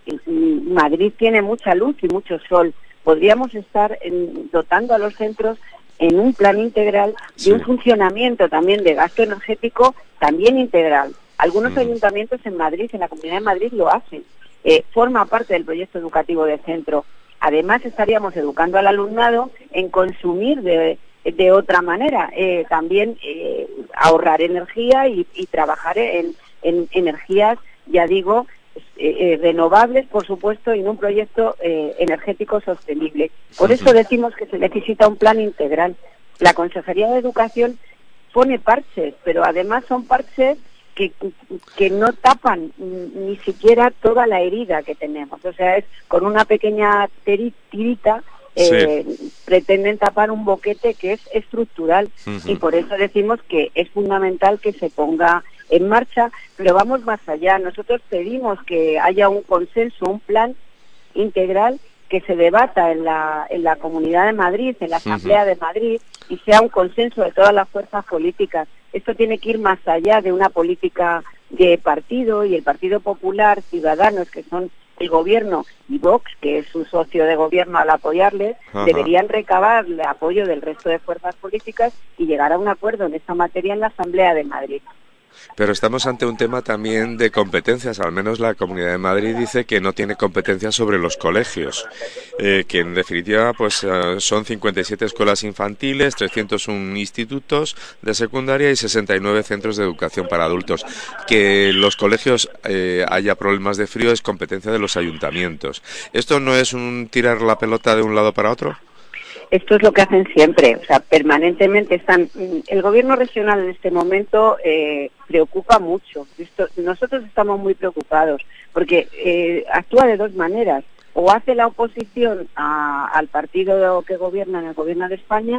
Madrid tiene mucha luz y mucho sol. Podríamos estar en, dotando a los centros en un plan integral sí. de un funcionamiento también de gasto energético también integral. Algunos mm. ayuntamientos en Madrid, en la Comunidad de Madrid, lo hacen. Eh, forma parte del proyecto educativo de centro. Además, estaríamos educando al alumnado en consumir de, de otra manera. Eh, también eh, ahorrar energía y, y trabajar en, en energías, ya digo, Eh, eh, renovables, por supuesto, y en un proyecto eh, energético sostenible. Por eso decimos que se necesita un plan integral. La Consejería de Educación pone parches, pero además son parches que, que no tapan ni siquiera toda la herida que tenemos. O sea, es con una pequeña tirita eh, sí. pretenden tapar un boquete que es estructural. Uh-huh. Y por eso decimos que es fundamental que se ponga en marcha, pero vamos más allá. Nosotros pedimos que haya un consenso, un plan integral que se debata en la en la Comunidad de Madrid, en la Asamblea uh-huh. de Madrid, y sea un consenso de todas las fuerzas políticas. Esto tiene que ir más allá de una política de partido, y el Partido Popular, Ciudadanos, que son el gobierno, y Vox, que es su socio de gobierno al apoyarles, uh-huh. deberían recabar el apoyo del resto de fuerzas políticas y llegar a un acuerdo en esta materia en la Asamblea de Madrid. Pero estamos ante un tema también de competencias. Al menos la Comunidad de Madrid dice que no tiene competencias sobre los colegios, eh, que en definitiva pues uh, son cincuenta y siete escuelas infantiles, trescientos uno institutos de secundaria y sesenta y nueve centros de educación para adultos. Que los colegios eh, haya problemas de frío es competencia de los ayuntamientos. ¿Esto no es un tirar la pelota de un lado para otro? Esto es lo que hacen siempre, o sea, permanentemente están. El gobierno regional en este momento eh, preocupa mucho. Esto, nosotros estamos muy preocupados porque eh, actúa de dos maneras. O hace la oposición a, al partido que gobierna en el gobierno de España,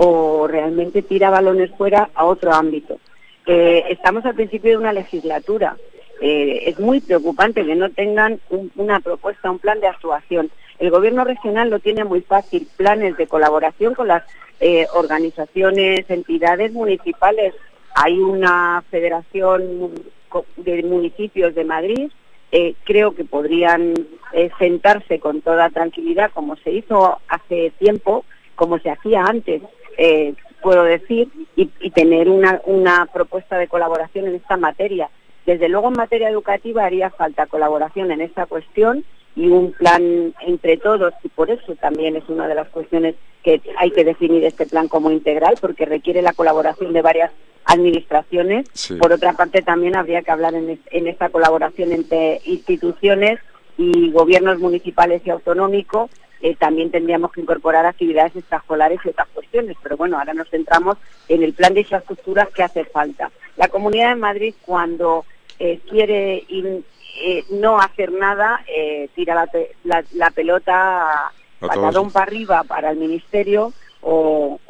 o realmente tira balones fuera a otro ámbito. Eh, estamos al principio de una legislatura. Eh, es muy preocupante que no tengan un, una propuesta, un plan de actuación. El gobierno regional lo tiene muy fácil, planes de colaboración con las eh, organizaciones, entidades municipales. Hay una federación de municipios de Madrid, eh, creo que podrían eh, sentarse con toda tranquilidad, como se hizo hace tiempo, como se hacía antes, eh, puedo decir, y, y tener una, una propuesta de colaboración en esta materia. Desde luego, en materia educativa haría falta colaboración en esta cuestión y un plan entre todos, y por eso también es una de las cuestiones que hay que definir este plan como integral, porque requiere la colaboración de varias administraciones. Sí. Por otra parte, también habría que hablar en, en esta colaboración entre instituciones y gobiernos municipales y autonómicos. Eh, también tendríamos que incorporar actividades extraescolares y otras cuestiones, pero bueno, ahora nos centramos en el plan de infraestructuras que hace falta. La Comunidad de Madrid, cuando eh, quiere in, eh, no hacer nada, eh, tira la, la, la pelota patadón para arriba para el Ministerio o,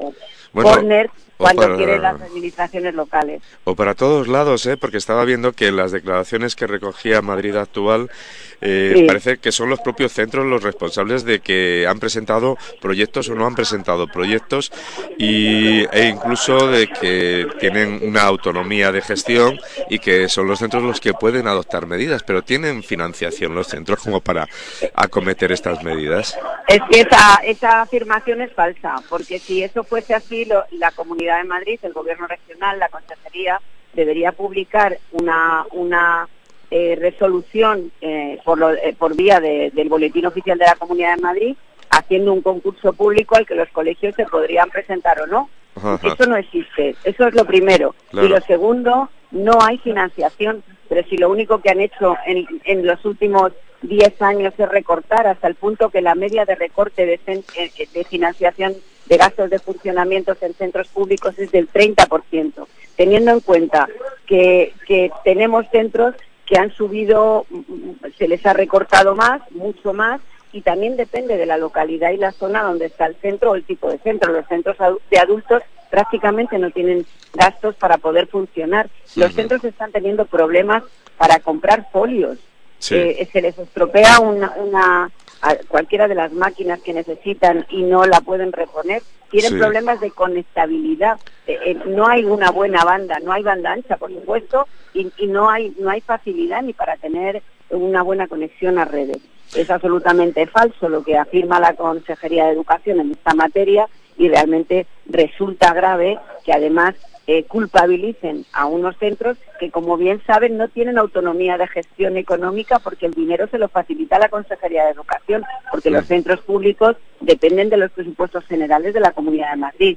o Bueno, corner o cuando para- quieren las administraciones locales. O para todos lados, ¿eh? Porque estaba viendo que las declaraciones que recogía Madrid Actual eh, Sí. parece que son los propios centros los responsables de que han presentado proyectos o no han presentado proyectos y, e incluso de que tienen una autonomía de gestión y que son los centros los que pueden adoptar medidas, pero tienen financiación los centros como para acometer estas medidas. Es que esa, esa afirmación es falsa, porque si eso fuese así, lo- la Comunidad de Madrid, el Gobierno regional, la Consejería, debería publicar una, una eh, resolución eh, por, lo- eh, por vía de- del Boletín Oficial de la Comunidad de Madrid, haciendo un concurso público al que los colegios se podrían presentar o no. Ajá. Eso no existe, eso es lo primero. Claro. Y lo segundo, no hay financiación, pero si lo único que han hecho en, en los últimos diez años es recortar hasta el punto que la media de recorte de, cen- eh, de financiación de gastos de funcionamiento en centros públicos es del treinta por ciento, teniendo en cuenta que, que tenemos centros que han subido, mm, se les ha recortado más, mucho más, y también depende de la localidad y la zona donde está el centro o el tipo de centro. Los centros adu- de adultos prácticamente no tienen gastos para poder funcionar. Los Ujú. centros están teniendo problemas para comprar folios. Sí. Eh, se les estropea una, una a- cualquiera de las máquinas que necesitan y no la pueden reponer. Tienen Sí. problemas de conectabilidad. Eh, eh, no hay una buena banda, no hay banda ancha, por supuesto, y, y no hay no hay facilidad ni para tener una buena conexión a redes. Es absolutamente falso lo que afirma la Consejería de Educación en esta materia y realmente resulta grave que además eh, culpabilicen a unos centros que, como bien saben, no tienen autonomía de gestión económica porque el dinero se lo facilita la Consejería de Educación, porque Sí. los centros públicos dependen de los presupuestos generales de la Comunidad de Madrid.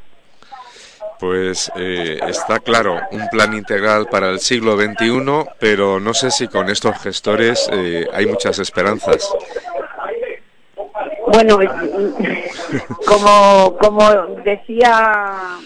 Pues eh, está claro, un plan integral para el siglo veintiuno, pero no sé si con estos gestores eh, hay muchas esperanzas. Bueno, como, como decía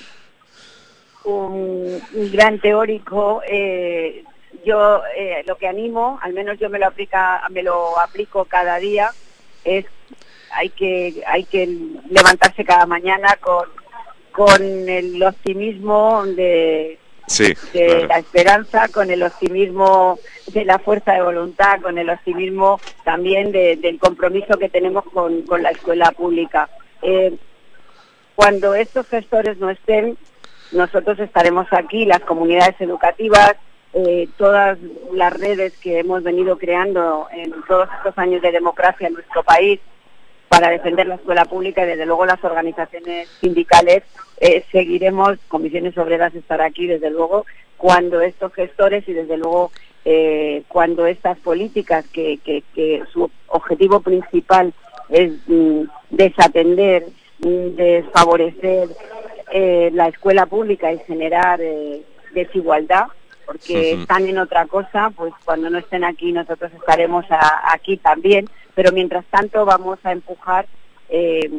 un, un gran teórico, eh, yo eh, lo que animo, al menos yo me lo aplica, me lo aplico cada día, es hay que hay que levantarse cada mañana con con el optimismo de Sí, de claro. la esperanza, con el optimismo de la fuerza de voluntad, con el optimismo también de- del compromiso que tenemos con, con la escuela pública. Eh, cuando estos gestores no estén, nosotros estaremos aquí, las comunidades educativas, eh, todas las redes que hemos venido creando en todos estos años de democracia en nuestro país, para defender la escuela pública y desde luego las organizaciones sindicales eh, seguiremos, Comisiones Obreras estará aquí desde luego, cuando estos gestores y desde luego eh, cuando estas políticas que, que, que su objetivo principal es mm, desatender, mm, desfavorecer eh, la escuela pública y generar eh, desigualdad, porque Ujú. están en otra cosa, pues cuando no estén aquí nosotros estaremos a- aquí también, pero mientras tanto vamos a empujar eh,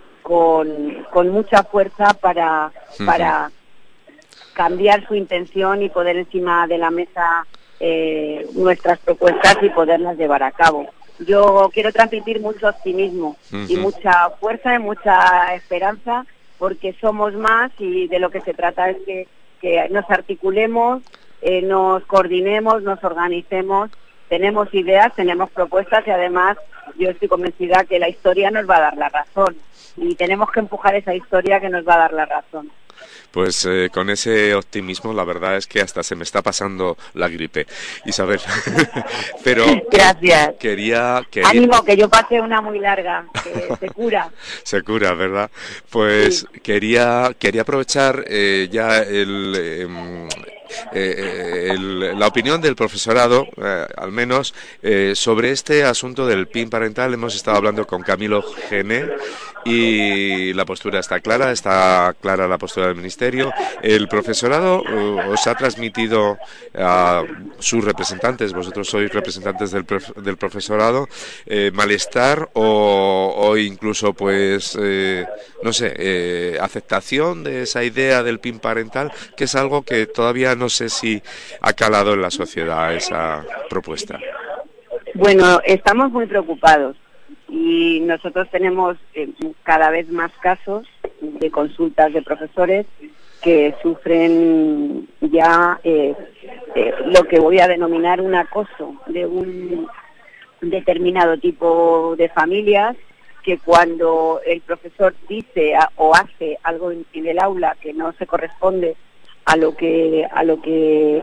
con, con mucha fuerza para, Ujú. para cambiar su intención y poner encima de la mesa eh, nuestras propuestas y poderlas llevar a cabo. Yo quiero transmitir mucho optimismo y Ujú. mucha fuerza y mucha esperanza, porque somos más y de lo que se trata es que, que nos articulemos, eh, nos coordinemos, nos organicemos, tenemos ideas, tenemos propuestas y además yo estoy convencida que la historia nos va a dar la razón y tenemos que empujar esa historia que nos va a dar la razón. Pues eh, con ese optimismo, la verdad es que hasta se me está pasando la gripe, Isabel. Pero Gracias. quería, quería Ánimo, que yo pasé una muy larga, que se cura. se cura, ¿verdad? Pues Sí. quería quería aprovechar eh, ya el, em, eh, el- la opinión del profesorado, eh, al menos, eh, sobre este asunto del P I N parental. Hemos estado hablando con Camilo Gené y la postura está clara, está clara la postura del Ministerio. El profesorado eh, os ha transmitido a sus representantes, vosotros sois representantes del, prof- del profesorado, eh, malestar o, o incluso, pues, eh, no sé, eh, aceptación de esa idea del P I N parental, que es algo que todavía no sé si ha calado en la sociedad esa propuesta. Bueno, estamos muy preocupados y nosotros tenemos eh, cada vez más casos de consultas de profesores que sufren ya eh, eh, lo que voy a denominar un acoso de un determinado tipo de familias, que cuando el profesor dice a, o hace algo en, en el aula que no se corresponde a lo que a lo que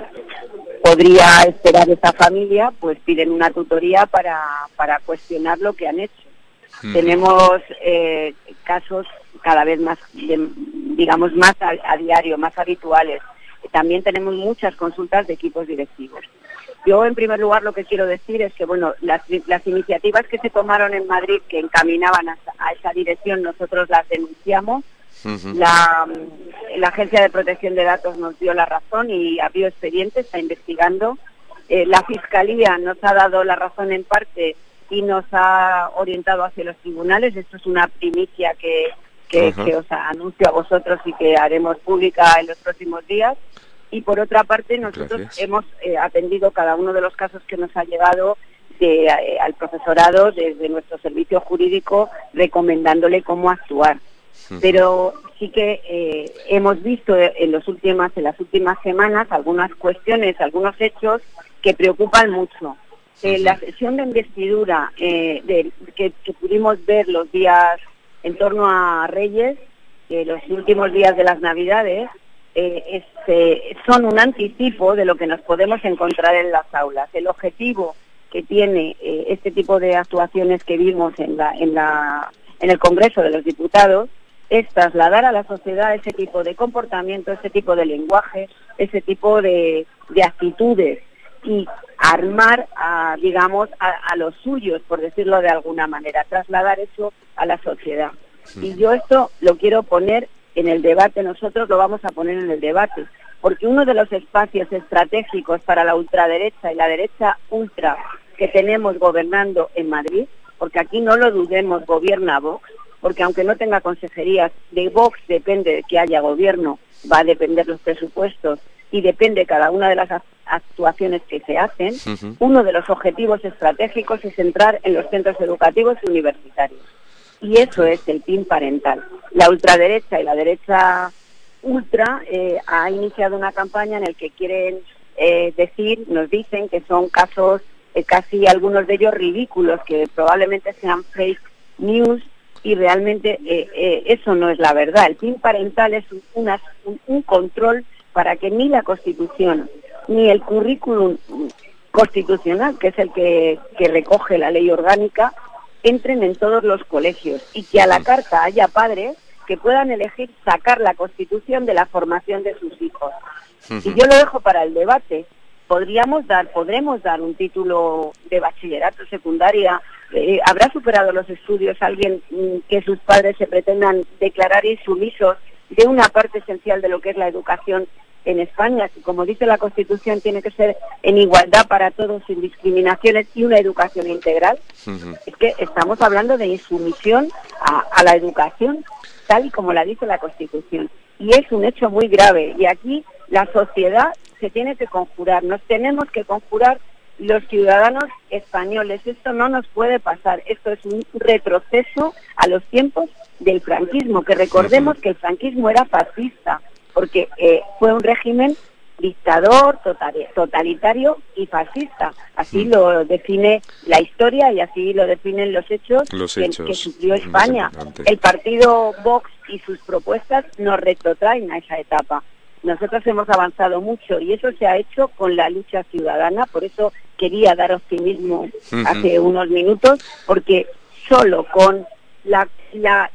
podría esperar esa familia, pues piden una tutoría para, para cuestionar lo que han hecho. Mm. Tenemos eh, casos cada vez más, de, digamos, más a, a diario, más habituales. También tenemos muchas consultas de equipos directivos. Yo, en primer lugar, lo que quiero decir es que, bueno, las, las iniciativas que se tomaron en Madrid que encaminaban a, a esa dirección, nosotros las denunciamos. Uh-huh. La, la Agencia de Protección de Datos nos dio la razón y abrió expediente, está investigando. Eh, la Fiscalía nos ha dado la razón en parte y nos ha orientado hacia los tribunales. Esto es una primicia que, que, uh-huh. que os anuncio a vosotros y que haremos pública en los próximos días. Y por otra parte, nosotros Gracias. hemos eh, atendido cada uno de los casos que nos ha llegado de, eh, al profesorado desde nuestro servicio jurídico, recomendándole cómo actuar. Uh-huh. Pero sí que eh, hemos visto en, los últimas, en las últimas semanas algunas cuestiones, algunos hechos que preocupan mucho. Eh, uh-huh. La sesión de investidura eh, de, que, que pudimos ver los días en torno a Reyes, eh, los últimos días de las Navidades, Eh, este, son un anticipo de lo que nos podemos encontrar en las aulas. El objetivo que tiene eh, este tipo de actuaciones que vimos en, la, en, la, en el Congreso de los Diputados es trasladar a la sociedad ese tipo de comportamiento, ese tipo de lenguaje, ese tipo de, de actitudes y armar, a, digamos, a, a los suyos, por decirlo de alguna manera, trasladar eso a la sociedad. Y yo esto lo quiero poner en el debate, nosotros lo vamos a poner en el debate, porque uno de los espacios estratégicos para la ultraderecha y la derecha ultra que tenemos gobernando en Madrid, porque aquí no lo dudemos, gobierna Vox, porque aunque no tenga consejerías, de Vox depende de que haya gobierno, va a depender los presupuestos y depende cada una de las actuaciones que se hacen. Uh-huh. Uno de los objetivos estratégicos es entrar en los centros educativos y universitarios. Y eso es el P I N parental. La ultraderecha y la derecha ultra eh, ha iniciado una campaña en la que quieren eh, decir, nos dicen que son casos, eh, casi algunos de ellos ridículos, que probablemente sean fake news y realmente eh, eh, eso no es la verdad. El P I N parental es una, un, un control para que ni la Constitución ni el currículum constitucional, que es el que, que recoge la ley orgánica, entren en todos los colegios y que a la carta haya padres que puedan elegir sacar la Constitución de la formación de sus hijos. Uh-huh. Y yo lo dejo para el debate. Podríamos dar, podremos dar un título de bachillerato, secundaria. Eh, ¿Habrá superado los estudios alguien mm, que sus padres se pretendan declarar insumisos de una parte esencial de lo que es la educación en España, que como dice la Constitución tiene que ser en igualdad para todos, sin discriminaciones y una educación integral? Uh-huh. Es que estamos hablando de insumisión a, a la educación tal y como la dice la Constitución, y es un hecho muy grave, y aquí la sociedad se tiene que conjurar, nos tenemos que conjurar los ciudadanos españoles. Esto no nos puede pasar, esto es un retroceso a los tiempos del franquismo, que recordemos que el franquismo era fascista, porque eh, fue un régimen dictador, totalitario y fascista. Así mm. lo define la historia y así lo definen los hechos, los que, hechos que sufrió España. El partido Vox y sus propuestas nos retrotraen a esa etapa. Nosotros hemos avanzado mucho y eso se ha hecho con la lucha ciudadana, por eso quería dar optimismo mm-hmm. hace unos minutos, porque solo con la, la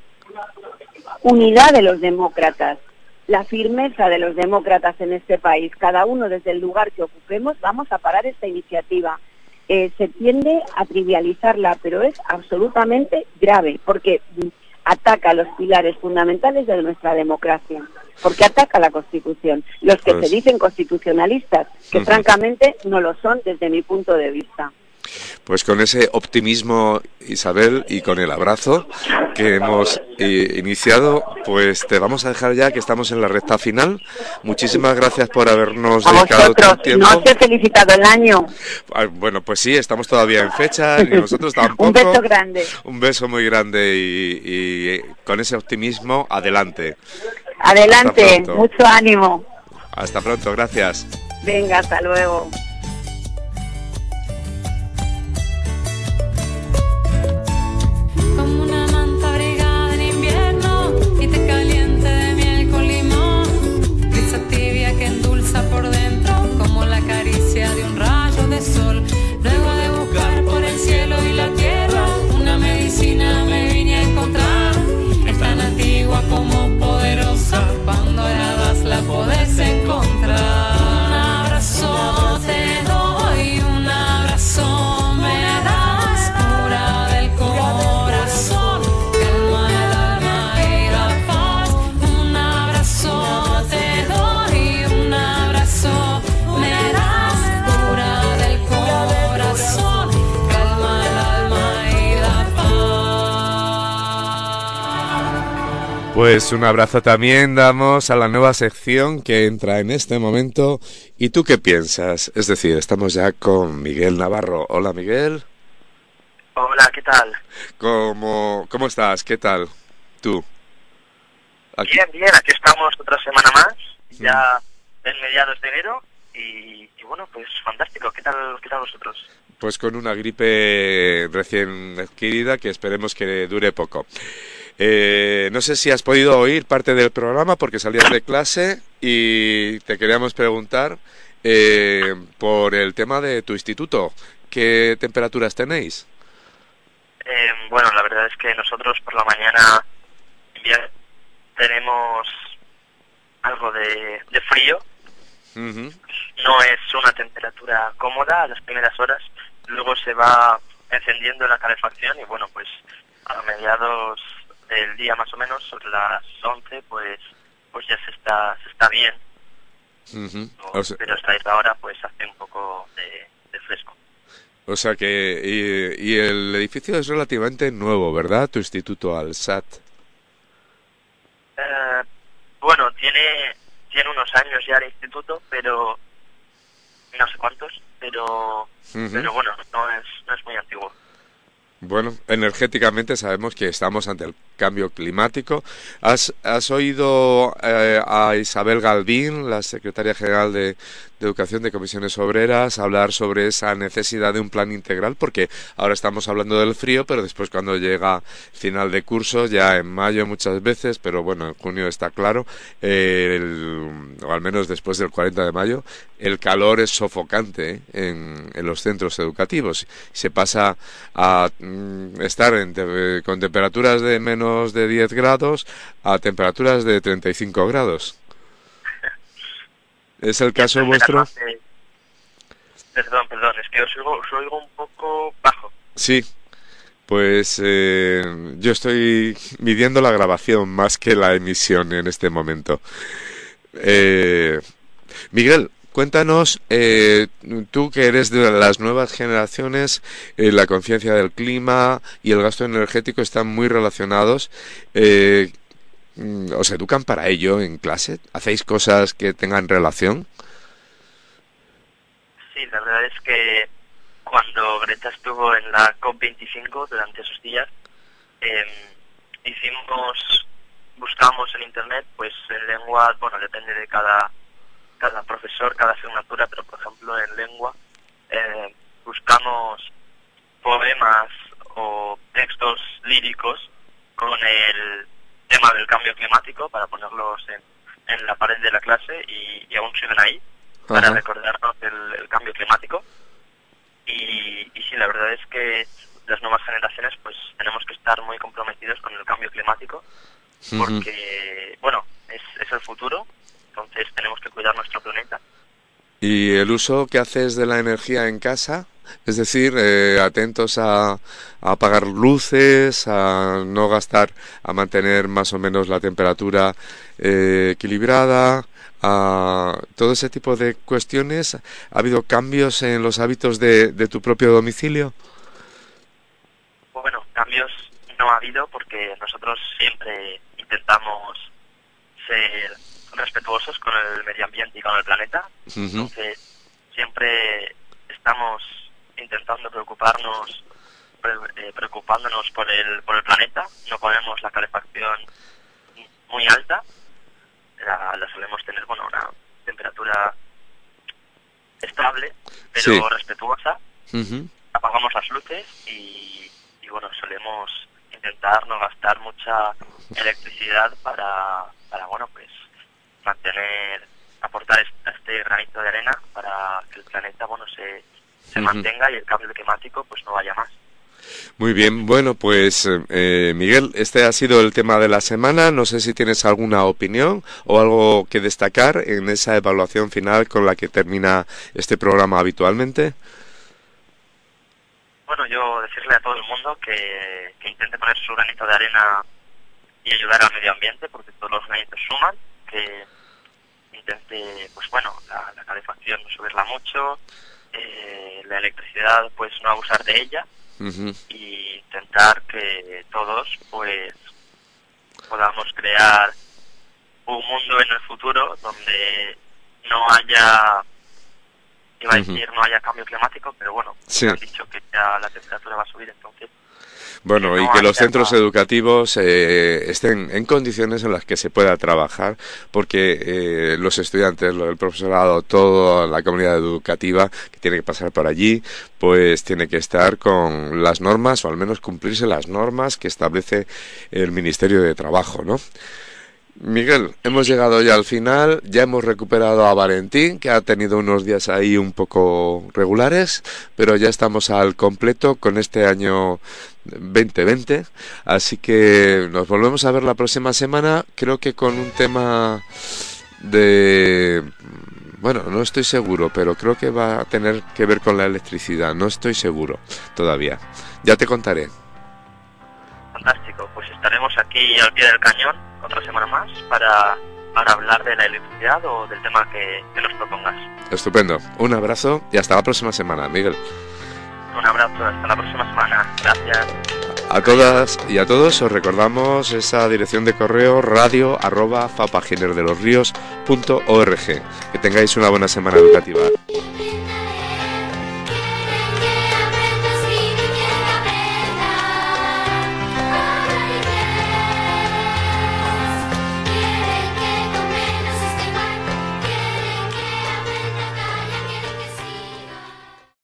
unidad de los demócratas, la firmeza de los demócratas en este país, cada uno desde el lugar que ocupemos, vamos a parar esta iniciativa. Eh, se tiende a trivializarla, pero es absolutamente grave, porque ataca los pilares fundamentales de nuestra democracia, porque ataca la Constitución. Los que pues... se dicen constitucionalistas, que uh-huh. francamente no lo son desde mi punto de vista. Pues con ese optimismo, Isabel, y con el abrazo que hemos eh, iniciado, pues te vamos a dejar ya, que estamos en la recta final. Muchísimas gracias por habernos A dedicado tu vosotros, tiempo. no os he felicitado el año. Ah, Bueno, pues sí, estamos todavía en fecha, y nosotros tampoco. Un beso grande. Un beso muy grande y, y con ese optimismo, adelante. Adelante, Hasta pronto. mucho ánimo. Hasta pronto, gracias. Venga, hasta luego. Como una manta abrigada en invierno y te caliente de miel con limón, brisa tibia que endulza por dentro como la caricia de un rayo de sol. Luego de buscar por el cielo y la tierra una medicina me vine a encontrar. Es tan antigua como poderosa, cuando la das la podés encontrar. Un abrazo te doy, un abrazo me das, cura del corazón, calma el alma y da paz. Un abrazo te doy, un abrazo me das, cura del corazón, calma el alma y da paz. Pues un abrazo también damos a la nueva sección que entra en este momento. ¿Y tú qué piensas? Es decir, estamos ya con Miguel Navarro. Hola, Miguel. Hola, ¿qué tal? ¿Cómo, cómo estás? ¿Qué tal? ¿Tú? Aquí. Bien, bien, aquí estamos otra semana más, ya en mediados de enero y, y bueno, pues fantástico. ¿Qué tal, qué tal vosotros? Pues con una gripe recién adquirida que esperemos que dure poco. Eh, no sé si has podido oír parte del programa porque salías de clase y te queríamos preguntar eh, por el tema de tu instituto. ¿Qué temperaturas tenéis? Eh, bueno, la verdad es que nosotros por la mañana ya tenemos algo de, de frío. Uh-huh. No es una temperatura cómoda a las primeras horas, luego se va encendiendo la calefacción y bueno, pues a mediados del día más o menos, sobre las once, pues pues ya se está se está bien. Uh-huh. O- O sea, pero hasta esa hora pues hace un poco de, de fresco. o sea que y, y el edificio es relativamente nuevo, ¿verdad? Tu instituto Alsat. Eh, bueno, tiene tiene unos años ya el instituto, pero no sé cuántos, pero Ujú. pero bueno, no es no es muy antiguo. Bueno, energéticamente sabemos que estamos ante el cambio climático. ¿Has, has oído eh, a Isabel Galvín, la secretaria general de, de Educación de Comisiones Obreras, hablar sobre esa necesidad de un plan integral? Porque ahora estamos hablando del frío, pero después cuando llega final de curso, ya en mayo muchas veces, pero bueno, en junio está claro, eh, el- o al menos después del cuarenta de mayo, el calor es sofocante ¿eh? en, en los centros educativos. Se pasa a mm, estar en te- con temperaturas de menos de diez grados a temperaturas de treinta y cinco grados. ¿Es el caso vuestro? Eh, Perdón, perdón, es que os oigo, os oigo un poco bajo. Sí. Pues eh, yo estoy midiendo la grabación más que la emisión en este momento. Eh, Miguel, cuéntanos, eh, tú que eres de las nuevas generaciones, eh, la conciencia del clima y el gasto energético están muy relacionados. Eh, mm, ¿Os educan para ello en clase? ¿Hacéis cosas que tengan relación? Sí, la verdad es que cuando Greta estuvo en la COP veinticinco durante esos días, eh, hicimos, buscamos en internet, pues en lengua, bueno, depende de cada cada profesor, cada asignatura, pero por ejemplo en lengua eh, buscamos poemas o textos líricos con el tema del cambio climático para ponerlos en, en la pared de la clase y, y aún siguen ahí para Ajá. recordarnos el, el cambio climático. Y, y sí, la verdad es que las nuevas generaciones pues tenemos que estar muy comprometidos con el cambio climático porque, bueno, es, es el futuro, entonces tenemos que cuidar nuestro planeta. ¿Y el uso que haces de la energía en casa? Es decir, eh, atentos a, a apagar luces, a no gastar, a mantener más o menos la temperatura eh, equilibrada, a todo ese tipo de cuestiones. ¿Ha habido cambios en los hábitos de, de tu propio domicilio? no ha habido, porque nosotros siempre intentamos ser respetuosos con el medio ambiente y con el planeta. Ujú. Entonces, siempre estamos intentando preocuparnos, pre- eh, preocupándonos por el, por el planeta. No ponemos la calefacción muy alta, la, la solemos tener, bueno, una temperatura estable, pero Sí. respetuosa. Ujú. Apagamos las luces y, y bueno, solemos intentar no gastar mucha electricidad para, para bueno, pues mantener, aportar est- este granito de arena para que el planeta, bueno, se, se Ujú. mantenga y el cambio climático pues no vaya más. Muy bien, bueno, pues eh, Miguel, este ha sido el tema de la semana. No sé si tienes alguna opinión o algo que destacar en esa evaluación final con la que termina este programa habitualmente. Bueno, yo decirle a todo el mundo que, que intente poner su granito de arena y ayudar al medio ambiente, porque todos los granitos suman, que intente, pues bueno, la, la calefacción no subirla mucho, eh, la electricidad pues no abusar de ella, Ujú. y intentar que todos pues podamos crear un mundo en el futuro donde no haya, iba a Ujú. decir, no haya cambio climático, pero bueno, Sí. me han dicho que ya la temperatura va a subir, entonces Bueno, que y no que los haya- centros educativos eh, estén en condiciones en las que se pueda trabajar, porque eh, los estudiantes, lo- el profesorado, toda la comunidad educativa que tiene que pasar por allí, pues tiene que estar con las normas, o al menos cumplirse las normas que establece el Ministerio de Trabajo, ¿no? Miguel, hemos llegado ya al final, ya hemos recuperado a Valentín, que ha tenido unos días ahí un poco regulares, pero ya estamos al completo con este año veinte veinte, así que nos volvemos a ver la próxima semana, creo que con un tema de... Bueno, no estoy seguro, pero creo que va a tener que ver con la electricidad, no estoy seguro todavía, ya te contaré. fantástico, pues estaremos aquí al pie del cañón otra semana más para, para hablar de la electricidad o del tema que, que nos propongas. Estupendo, un abrazo y hasta la próxima semana, Miguel. Un abrazo, hasta la próxima semana. Gracias. A todas y a todos os recordamos esa dirección de correo radio arroba fapaginerdelosríos punto org. Que tengáis una buena semana educativa.